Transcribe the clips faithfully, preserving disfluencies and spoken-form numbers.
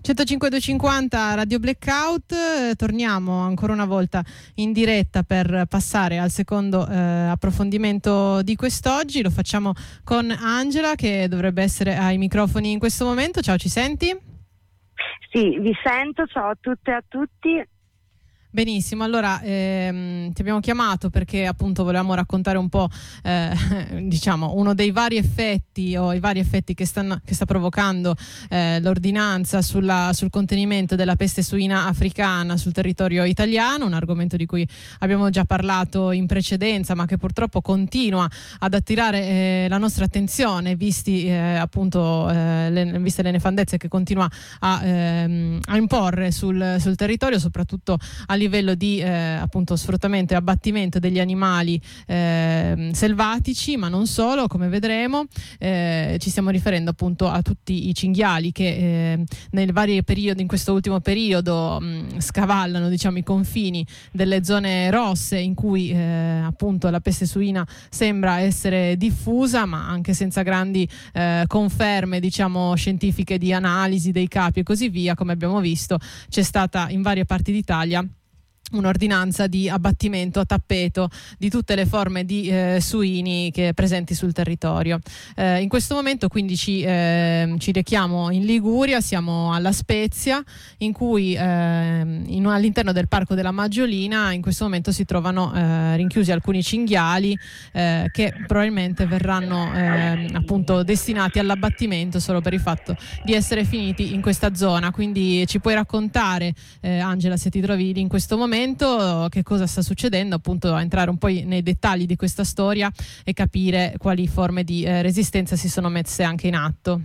centocinque duecentocinquanta Radio Blackout, eh, torniamo ancora una volta in diretta per passare al secondo eh, approfondimento di quest'oggi. Lo facciamo con Angela, che dovrebbe essere ai microfoni in questo momento. Ciao, ci senti? Sì, vi sento, ciao a tutte e a tutti. Benissimo, allora ehm, ti abbiamo chiamato perché appunto volevamo raccontare un po' eh, diciamo uno dei vari effetti o i vari effetti che, stanno, che sta provocando eh, l'ordinanza sulla, sul contenimento della peste suina africana sul territorio italiano, un argomento di cui abbiamo già parlato in precedenza ma che purtroppo continua ad attirare eh, la nostra attenzione visti eh, appunto eh, le, viste le nefandezze che continua a, ehm, a imporre sul, sul territorio, soprattutto a livello di eh, appunto sfruttamento e abbattimento degli animali eh, selvatici, ma non solo, come vedremo. Eh, ci stiamo riferendo appunto a tutti i cinghiali che eh, nei vari periodi, in questo ultimo periodo mh, scavallano diciamo i confini delle zone rosse in cui eh, appunto la peste suina sembra essere diffusa, ma anche senza grandi eh, conferme diciamo scientifiche di analisi dei capi e così via. Come abbiamo visto, c'è stata in varie parti d'Italia un'ordinanza di abbattimento a tappeto di tutte le forme di eh, suini che presenti sul territorio. Eh, in questo momento quindi ci, eh, ci rechiamo in Liguria, siamo alla Spezia, in cui eh, in, all'interno del Parco della Maggiolina in questo momento si trovano eh, rinchiusi alcuni cinghiali eh, che probabilmente verranno eh, appunto destinati all'abbattimento solo per il fatto di essere finiti in questa zona. Quindi ci puoi raccontare, eh, Angela, se ti trovi lì in questo momento, che cosa sta succedendo, appunto a entrare un po' nei dettagli di questa storia e capire quali forme di eh, resistenza si sono messe anche in atto.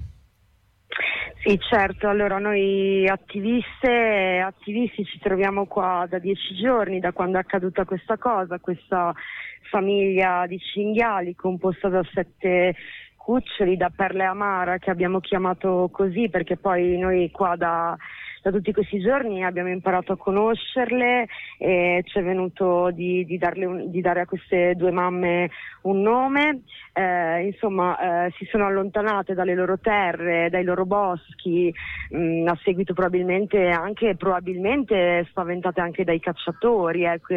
Sì, certo, allora noi attiviste attivisti ci troviamo qua da dieci giorni, da quando è accaduta questa cosa, questa famiglia di cinghiali composta da sette cuccioli, da perle amara, che abbiamo chiamato così perché poi noi qua da Da tutti questi giorni abbiamo imparato a conoscerle e ci è venuto di, di, darle un, di dare a queste due mamme un nome. Eh, insomma, eh, si sono allontanate dalle loro terre, dai loro boschi, mh, a seguito probabilmente anche probabilmente spaventate anche dai cacciatori, ecco,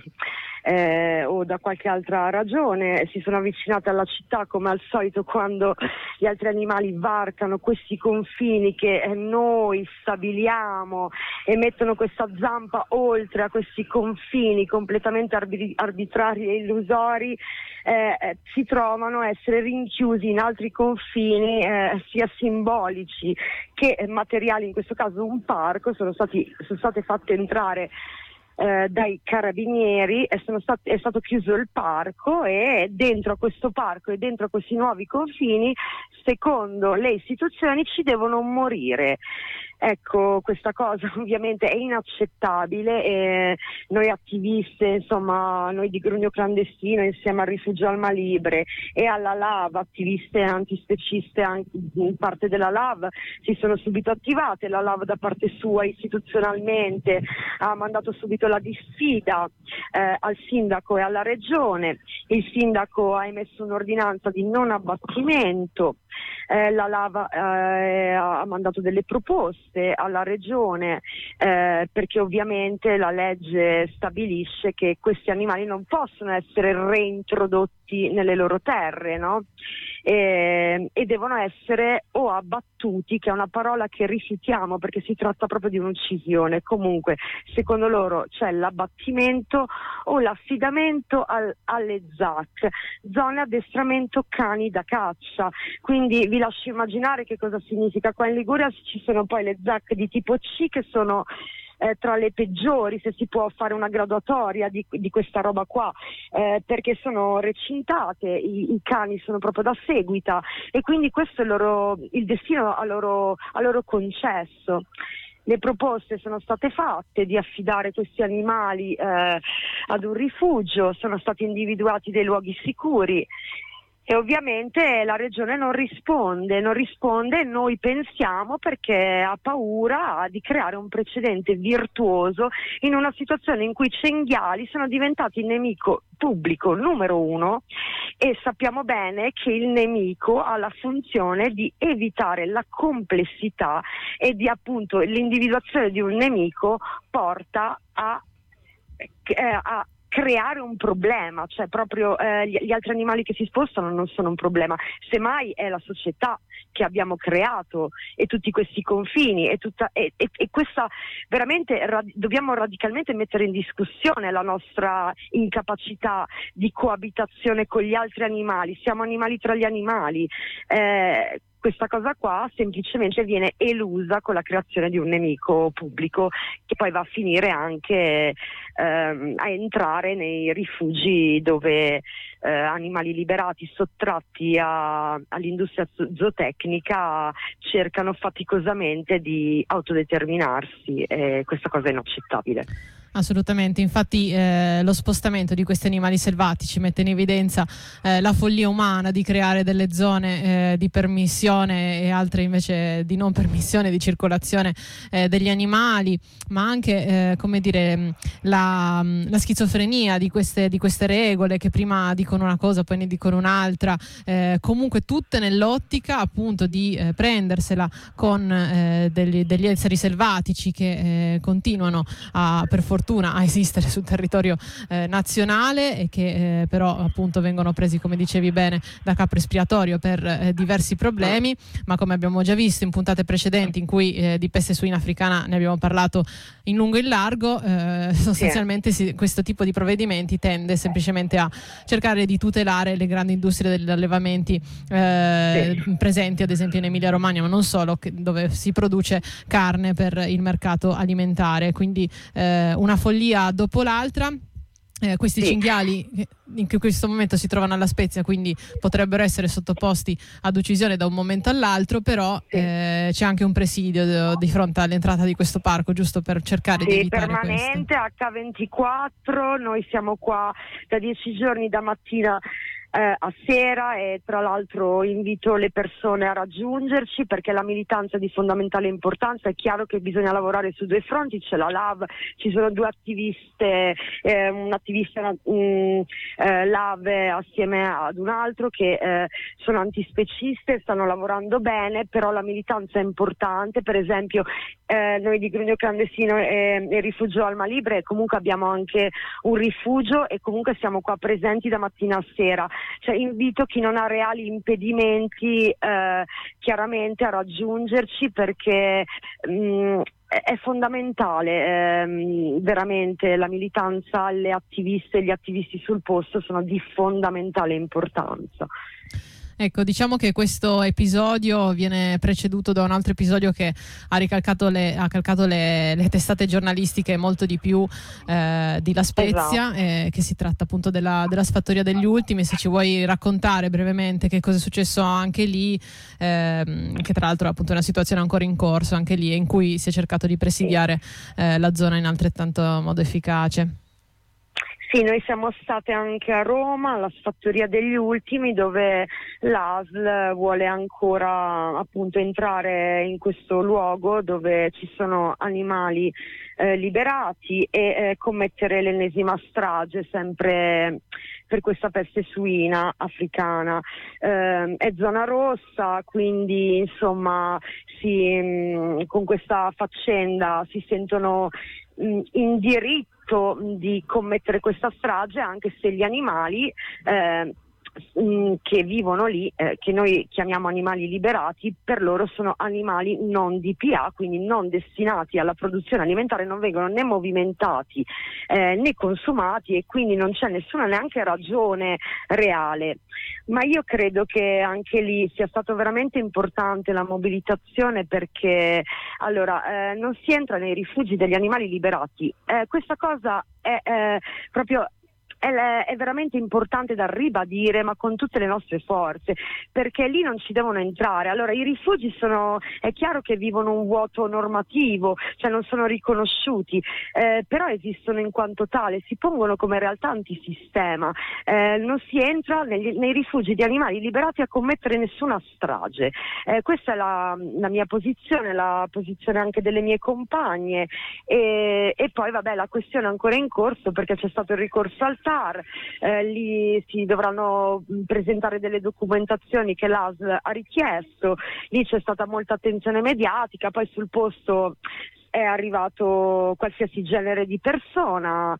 eh, o da qualche altra ragione. Si sono avvicinate alla città come al solito quando gli altri animali varcano questi confini che eh, noi stabiliamo e mettono questa zampa oltre a questi confini completamente arbi- arbitrari e illusori. Eh, eh, si trovano a essere rinchiusi in altri confini eh, sia simbolici che eh, materiali. In questo caso un parco, sono stati sono state fatte entrare Eh, dai carabinieri e sono stati, è stato chiuso il parco, e dentro a questo parco e dentro a questi nuovi confini, secondo le istituzioni, ci devono morire. Ecco, questa cosa ovviamente è inaccettabile e noi attiviste, insomma, noi di Grugno Clandestino insieme al Rifugio Alma Libre e alla L A V, attiviste antispeciste anche in parte della L A V, si sono subito attivate. La L A V da parte sua istituzionalmente ha mandato subito la diffida eh, al sindaco e alla regione. Il sindaco ha emesso un'ordinanza di non abbattimento, eh, la L A V eh, ha mandato delle proposte alla regione eh, perché ovviamente la legge stabilisce che questi animali non possono essere reintrodotti nelle loro terre, no? E, e devono essere o abbattuti, che è una parola che rifiutiamo perché si tratta proprio di un'uccisione. Comunque, secondo loro c'è l'abbattimento o l'affidamento al, alle Z A C, zone addestramento cani da caccia. Quindi vi lascio immaginare che cosa significa. Qua in Liguria ci sono poi le Z A C di tipo C, che sono Eh, tra le peggiori, se si può fare una graduatoria di, di questa roba qua, eh, perché sono recintate, i, i cani sono proprio da seguita, e quindi questo è il, loro, il destino a loro, a loro concesso. Le proposte sono state fatte di affidare questi animali eh, ad un rifugio, sono stati individuati dei luoghi sicuri. E ovviamente la regione non risponde, non risponde, noi pensiamo perché ha paura di creare un precedente virtuoso in una situazione in cui i cinghiali sono diventati il nemico pubblico numero uno, e sappiamo bene che il nemico ha la funzione di evitare la complessità e di, appunto, l'individuazione di un nemico porta a, eh, a creare un problema, cioè proprio eh, gli, gli altri animali che si spostano non sono un problema, semmai è la società che abbiamo creato e tutti questi confini e, tutta, e, e, e questa veramente rad- dobbiamo radicalmente mettere in discussione la nostra incapacità di coabitazione con gli altri animali, siamo animali tra gli animali. Eh, Questa cosa qua semplicemente viene elusa con la creazione di un nemico pubblico che poi va a finire anche ehm, a entrare nei rifugi dove eh, animali liberati, sottratti a, all'industria zootecnica, cercano faticosamente di autodeterminarsi, e questa cosa è inaccettabile. Assolutamente, infatti eh, lo spostamento di questi animali selvatici mette in evidenza eh, la follia umana di creare delle zone eh, di permissione e altre invece di non permissione di circolazione eh, degli animali, ma anche eh, come dire la, la schizofrenia di queste, di queste regole che prima dicono una cosa poi ne dicono un'altra, eh, comunque tutte nell'ottica appunto di eh, prendersela con eh, degli, degli esseri selvatici che eh, continuano a per fortuna a esistere sul territorio eh, nazionale e che eh, però appunto vengono presi, come dicevi bene, da capro espiatorio per eh, diversi problemi, ma come abbiamo già visto in puntate precedenti in cui eh, di peste suina africana ne abbiamo parlato in lungo e in largo, eh, sostanzialmente si, questo tipo di provvedimenti tende semplicemente a cercare di tutelare le grandi industrie degli allevamenti eh, sì. presenti ad esempio in Emilia Romagna, ma non solo, che, dove si produce carne per il mercato alimentare, quindi eh, una follia dopo l'altra. Eh, questi sì. cinghiali in questo momento si trovano alla Spezia, quindi potrebbero essere sottoposti ad uccisione da un momento all'altro, però sì. eh, c'è anche un presidio di fronte all'entrata di questo parco, giusto per cercare sì, di evitare permanente, questo. acca ventiquattro, noi siamo qua da dieci giorni, da mattina Eh, a sera, e tra l'altro invito le persone a raggiungerci perché la militanza è di fondamentale importanza. È chiaro che bisogna lavorare su due fronti, c'è la L A V, ci sono due attiviste, eh, un'attivista mh, eh, L A V assieme ad un altro che eh, sono antispeciste, stanno lavorando bene, però la militanza è importante. Per esempio eh, noi di Grugno Clandestino e, e Rifugio Alma Libre comunque abbiamo anche un rifugio e comunque siamo qua presenti da mattina a sera. Cioè, invito chi non ha reali impedimenti eh, chiaramente a raggiungerci perché mh, è fondamentale, ehm, veramente la militanza, le attiviste e gli attivisti sul posto sono di fondamentale importanza. Ecco, diciamo che questo episodio viene preceduto da un altro episodio che ha ricalcato le, ha calcato le, le testate giornalistiche molto di più eh, di La Spezia, esatto. eh, che si tratta appunto della, della sfattoria degli ultimi. Se ci vuoi raccontare brevemente che cosa è successo anche lì, ehm, che tra l'altro è appunto una situazione ancora in corso anche lì, in cui si è cercato di presidiare eh, la zona in altrettanto modo efficace. Sì, noi siamo state anche a Roma, alla sfattoria degli ultimi, dove l'A S L vuole ancora appunto entrare in questo luogo dove ci sono animali eh, liberati e eh, commettere l'ennesima strage sempre per questa peste suina africana. Eh, è zona rossa, quindi insomma si, mh, con questa faccenda si sentono mh, in diritto di commettere questa strage, anche se gli animali eh, che vivono lì, eh, che noi chiamiamo animali liberati, per loro sono animali non D P A, quindi non destinati alla produzione alimentare, non vengono né movimentati eh, né consumati, e quindi non c'è nessuna neanche ragione reale. Ma io credo che anche lì sia stato veramente importante la mobilitazione, perché allora eh, non si entra nei rifugi degli animali liberati. Eh, questa cosa è eh, proprio è, è veramente importante da ribadire, ma con tutte le nostre forze, perché lì non ci devono entrare. Allora i rifugi sono, è chiaro che vivono un vuoto normativo, cioè non sono riconosciuti, eh, però esistono in quanto tale, si pongono come realtà antisistema, eh, non si entra negli, nei rifugi di animali liberati a commettere nessuna strage. Eh, questa è la, la mia posizione, la posizione anche delle mie compagne, e, e poi vabbè, la questione è ancora in corso perché c'è stato il ricorso al T A R, eh, lì si dovranno presentare delle documentazioni che l'A S L ha richiesto, lì c'è stata molta attenzione mediatica, poi sul posto è arrivato qualsiasi genere di persona.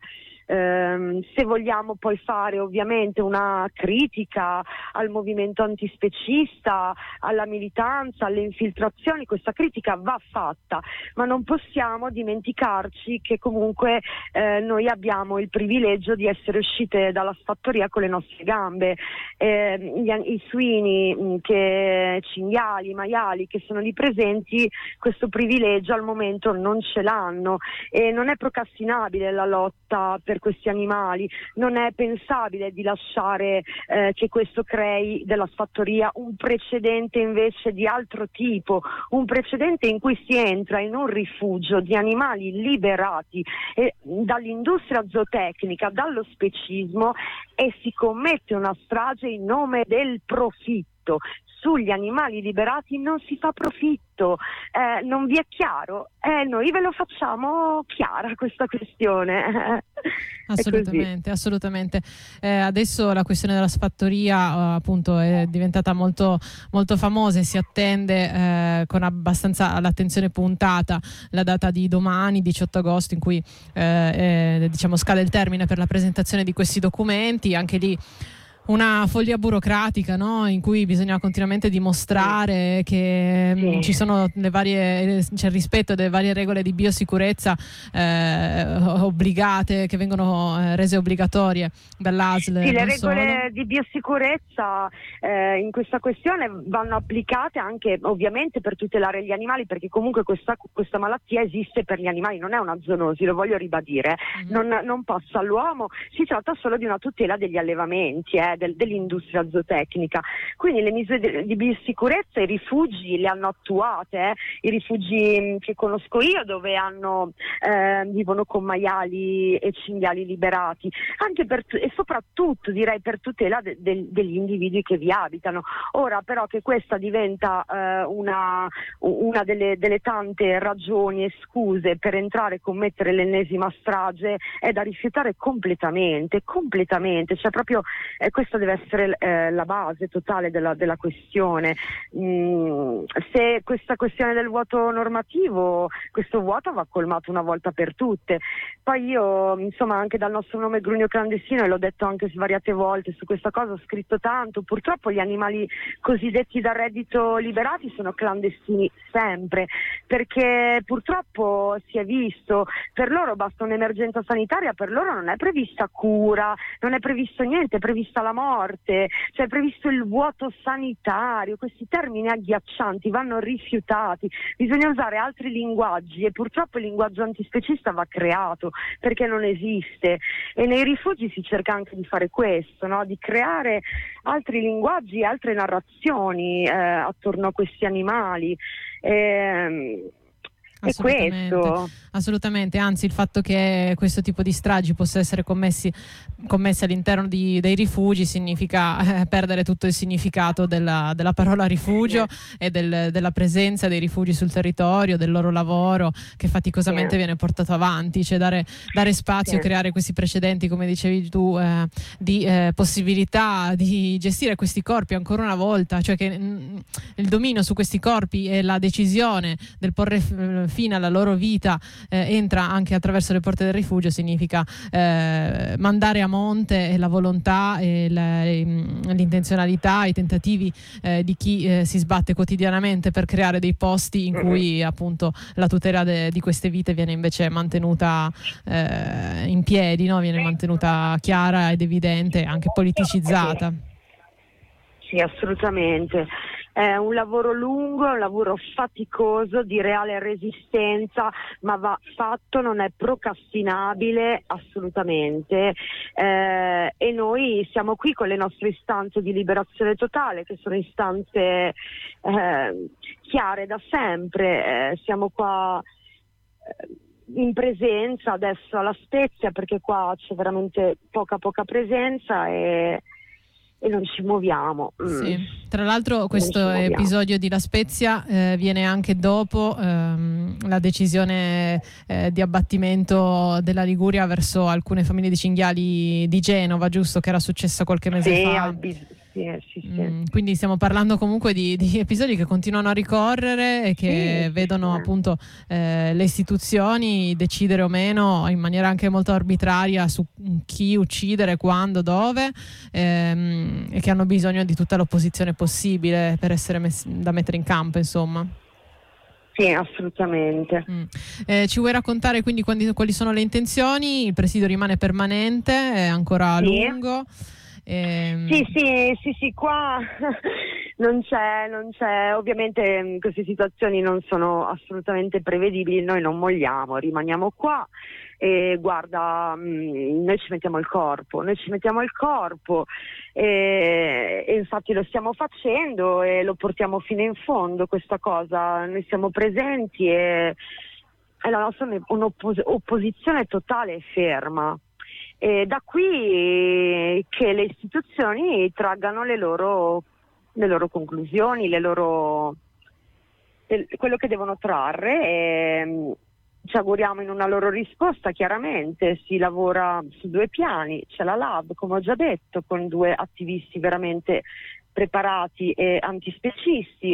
Eh, se vogliamo poi fare ovviamente una critica al movimento antispecista, alla militanza, alle infiltrazioni, questa critica va fatta, ma non possiamo dimenticarci che comunque eh, noi abbiamo il privilegio di essere uscite dalla fattoria con le nostre gambe. Eh, gli, i suini, che cinghiali, maiali che sono lì presenti, questo privilegio al momento non ce l'hanno, e non è procrastinabile la lotta per questi animali, non è pensabile di lasciare eh, che questo crei della fattoria un precedente invece di altro tipo, un precedente in cui si entra in un rifugio di animali liberati eh, dall'industria zootecnica, dallo specismo, e si commette una strage in nome del profitto. Sugli animali liberati non si fa profitto, eh, non vi è chiaro? Eh, noi ve lo facciamo chiara questa questione. Assolutamente, assolutamente. Eh, adesso la questione della sfattoria eh, appunto è diventata molto, molto famosa e si attende eh, con abbastanza l'attenzione puntata la data di domani, diciotto agosto, in cui eh, eh, diciamo scade il termine per la presentazione di questi documenti. Anche lì una follia burocratica, no? In cui bisogna continuamente dimostrare sì. che sì. Mh, ci sono le varie, c'è il rispetto delle varie regole di biosicurezza eh, obbligate, che vengono eh, rese obbligatorie dall'A S L. Sì, le regole solo. di biosicurezza eh, in questa questione vanno applicate anche ovviamente per tutelare gli animali, perché comunque questa, questa malattia esiste per gli animali, non è una zoonosi, lo voglio ribadire, mm-hmm. non, non passa all'uomo, si tratta solo di una tutela degli allevamenti, eh, del, dell'industria zootecnica. Quindi le misure di biosicurezza, i rifugi le hanno attuate, eh. I rifugi che conosco io, dove hanno eh, vivono con maiali e cinghiali liberati, anche per, e soprattutto direi per tutela de, de, degli individui che vi abitano. Ora però che questa diventa eh, una, una delle, delle tante ragioni e scuse per entrare e commettere l'ennesima strage, è da rifiutare completamente, completamente, cioè proprio eh, questa deve essere eh, la base totale della, della questione. Mm, se questa questione del vuoto normativo, questo vuoto va colmato una volta per tutte. Poi io, insomma, anche dal nostro nome Grugno Clandestino, e l'ho detto anche svariate volte su questa cosa, ho scritto tanto, purtroppo gli animali cosiddetti da reddito liberati sono clandestini sempre, perché purtroppo si è visto, per loro basta un'emergenza sanitaria, per loro non è prevista cura, non è previsto niente, è prevista la morte, cioè è previsto il vuoto sanitario. Questi termini agghiaccianti vanno rifiutati, bisogna usare altri linguaggi, e purtroppo il linguaggio antispecista va creato perché non esiste, e nei rifugi si cerca anche di fare questo, no? Di creare altri linguaggi, altre narrazioni eh, attorno a questi animali. Eh, Assolutamente, questo. assolutamente, anzi il fatto che questo tipo di stragi possa essere commessi, commessi all'interno di, dei rifugi significa eh, perdere tutto il significato della, della parola rifugio sì. e del, della presenza dei rifugi sul territorio, del loro lavoro che faticosamente sì. viene portato avanti, cioè dare, dare spazio sì. e creare questi precedenti, come dicevi tu, eh, di eh, possibilità di gestire questi corpi ancora una volta, cioè che mh, il dominio su questi corpi e la decisione del porre f- fine alla loro vita eh, entra anche attraverso le porte del rifugio, significa eh, mandare a monte la volontà e la, l'intenzionalità, i tentativi eh, di chi eh, si sbatte quotidianamente per creare dei posti in cui appunto la tutela de, di queste vite viene invece mantenuta eh, in piedi, no? Viene mantenuta chiara ed evidente, anche politicizzata. Sì, assolutamente. È un lavoro lungo, è un lavoro faticoso, di reale resistenza, ma va fatto, non è procrastinabile assolutamente. Eh, e noi siamo qui con le nostre istanze di liberazione totale, che sono istanze eh, chiare da sempre. Eh, siamo qua eh, in presenza adesso alla Spezia, perché qua c'è veramente poca poca presenza e e non ci muoviamo. Sì. Tra l'altro questo episodio di La Spezia eh, viene anche dopo ehm, la decisione eh, di abbattimento della Liguria verso alcune famiglie di cinghiali di Genova, giusto, che era successa qualche mese sì, fa. Al bis- sì, sì, sì. Mm, quindi stiamo parlando comunque di, di episodi che continuano a ricorrere e che sì, vedono sì. appunto eh, le istituzioni decidere o meno in maniera anche molto arbitraria su chi uccidere, quando, dove, ehm, e che hanno bisogno di tutta l'opposizione possibile per essere messi, da mettere in campo, insomma. Sì, assolutamente. Mm. Eh, ci vuoi raccontare quindi quali, quali sono le intenzioni? Il presidio rimane permanente, è ancora a sì. lungo? Ehm... Sì, sì, sì, sì, qua non c'è, non c'è, ovviamente queste situazioni non sono assolutamente prevedibili, noi non molliamo, rimaniamo qua e guarda, mh, noi ci mettiamo il corpo, noi ci mettiamo il corpo e, e infatti lo stiamo facendo e lo portiamo fino in fondo questa cosa, noi siamo presenti e è la nostra un'opposizione totale e ferma. E da qui che le istituzioni traggano le loro, le loro conclusioni, le loro, le, quello che devono trarre e ci auguriamo in una loro risposta. Chiaramente si lavora su due piani, c'è la Lab, come ho già detto, con due attivisti veramente preparati e antispecisti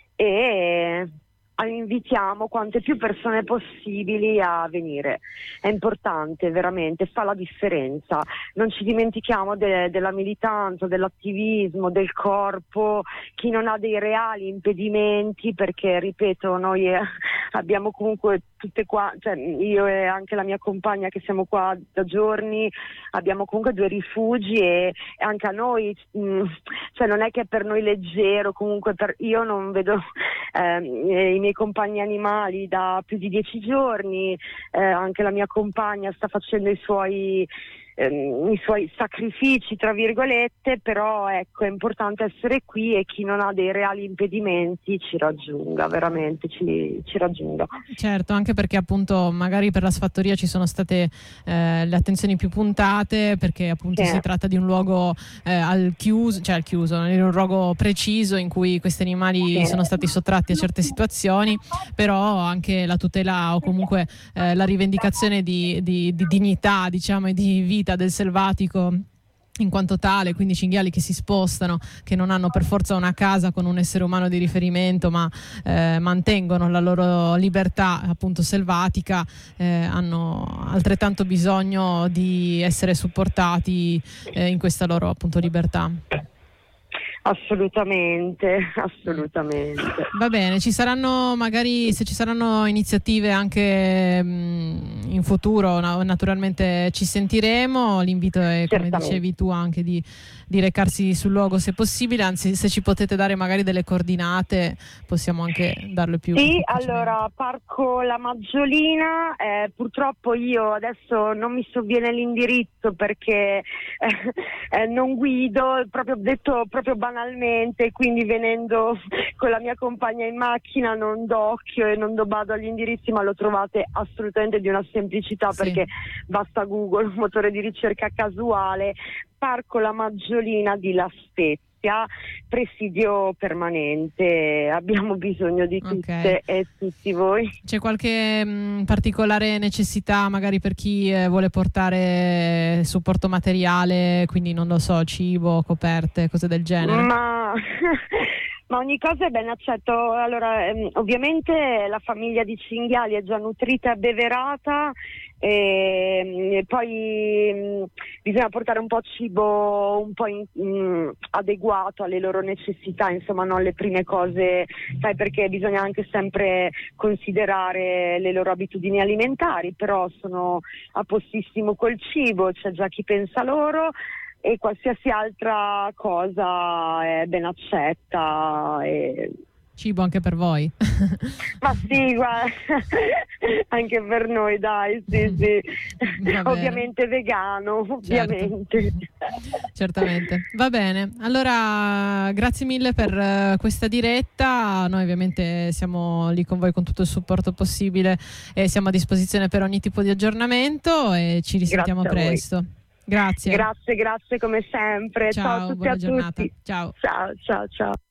e invitiamo quante più persone possibili a venire. È importante, veramente, fa la differenza. Non ci dimentichiamo de- della militanza, dell'attivismo, del corpo, chi non ha dei reali impedimenti, perché ripeto, noi eh, abbiamo comunque tutte qua, cioè io e anche la mia compagna che siamo qua da giorni, abbiamo comunque due rifugi e, e anche a noi, mh, cioè non è che è per noi leggero, comunque per, io non vedo eh, i miei compagni animali da più di dieci giorni, eh, anche la mia compagna sta facendo i suoi ehm, i suoi sacrifici tra virgolette, però ecco è importante essere qui e chi non ha dei reali impedimenti ci raggiunga, veramente ci, ci raggiunga. Certo, anche perché appunto magari per la sfattoria ci sono state eh, le attenzioni più puntate, perché appunto sì. si tratta di un luogo eh, al chiuso, cioè al chiuso, in un luogo preciso in cui questi animali sì. sono stati sottratti a certe situazioni, però anche la tutela o comunque eh, la rivendicazione di, di, di dignità, diciamo, e di vita del selvatico in quanto tale, quindi cinghiali che si spostano, che non hanno per forza una casa con un essere umano di riferimento, ma eh, mantengono la loro libertà appunto selvatica, eh, hanno altrettanto bisogno di essere supportati eh, in questa loro appunto libertà. Assolutamente, assolutamente. Va bene, ci saranno magari, se ci saranno iniziative anche mh, in futuro, na- naturalmente ci sentiremo. L'invito è, come dicevi tu, anche di, di recarsi sul luogo se possibile, anzi se ci potete dare magari delle coordinate possiamo anche darle più. Sì, allora, Parco La Maggiolina, eh, purtroppo io adesso non mi sovviene l'indirizzo perché eh, eh, non guido, proprio detto proprio banalmente, quindi venendo con la mia compagna in macchina non do occhio e non do bado agli indirizzi, ma lo trovate assolutamente di una semplicità, sì. Perché basta Google, un motore di ricerca casuale, Parco La Maggiolina di La Spezia, presidio permanente, abbiamo bisogno di tutte okay. e tutti voi. C'è qualche mh, particolare necessità magari per chi eh, vuole portare supporto materiale, quindi non lo so, cibo, coperte, cose del genere? Ma... Ma ogni cosa è ben accetto. Allora, ehm, ovviamente la famiglia di cinghiali è già nutrita e abbeverata e, e poi mh, bisogna portare un po' cibo un po' in, mh, adeguato alle loro necessità, insomma non le prime cose, sai, perché bisogna anche sempre considerare le loro abitudini alimentari, però sono a postissimo col cibo, c'è già chi pensa loro. e qualsiasi altra cosa è ben accetta. E... cibo anche per voi? Ma sì, guarda, anche per noi, dai, sì, sì. Ovviamente vegano, ovviamente. Certo. Certamente. Va bene. Allora, grazie mille per uh, questa diretta. Noi ovviamente siamo lì con voi con tutto il supporto possibile e siamo a disposizione per ogni tipo di aggiornamento e ci risentiamo presto. Grazie. Grazie, grazie come sempre. Ciao, ciao a tutti buona e a giornata. tutti. Ciao. Ciao, ciao, ciao.